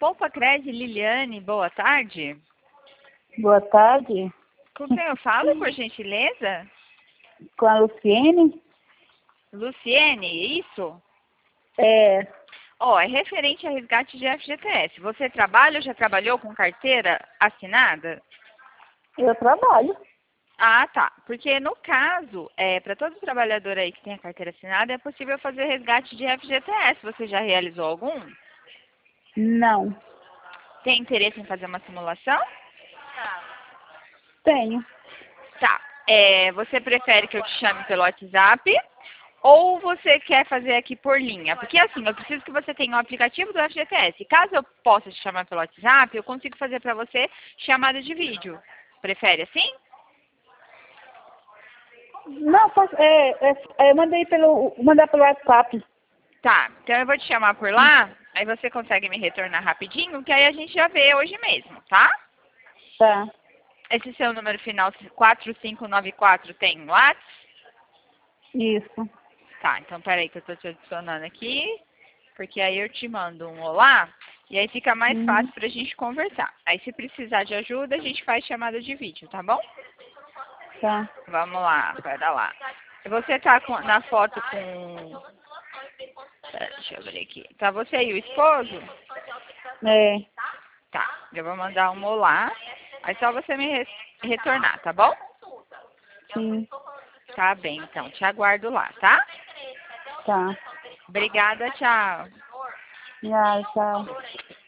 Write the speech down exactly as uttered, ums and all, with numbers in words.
Poupa Cred, Liliane, boa tarde. Boa tarde. Com quem eu falo, por gentileza? Com a Luciene? Luciene, isso? É, Ó, é referente a resgate de F G T S. Você trabalha ou já trabalhou com carteira assinada? eu trabalho. Ah, tá. Porque no caso, é, para todo trabalhador aí que tem a carteira assinada, é possível fazer resgate de F G T S. Você já realizou algum? Não. Tem interesse em fazer uma simulação? Tenho. Tá. É, você prefere que eu te chame pelo WhatsApp ou você quer fazer aqui por linha? Porque assim, eu preciso que você tenha o aplicativo do F G T S. Caso eu possa te chamar pelo WhatsApp, eu consigo fazer para você chamada de vídeo. Prefere assim? Não, posso- é, é, é, eu mandei pelo, mandar pelo WhatsApp. Tá, então eu vou te chamar por lá, aí você consegue me retornar rapidinho, que aí a gente já vê hoje mesmo, tá? Tá. Esse seu número final quatro cinco nove quatro tem WhatsApp? Isso. Tá, então peraí que eu tô te adicionando aqui, porque aí eu te mando um olá, e aí fica mais Hum, fácil pra gente conversar. Aí se precisar de ajuda, a gente faz chamada de vídeo, tá bom? tá. Vamos lá, pera lá. Você tá com- na foto com... Pera, deixa eu ver aqui. Tá você e o esposo? É. Tá, eu vou mandar um olá. Aí só você me re- retornar, tá bom? Sim. Tá bem, então. Te aguardo lá, tá? Tá. Obrigada, tchau. Já, tchau.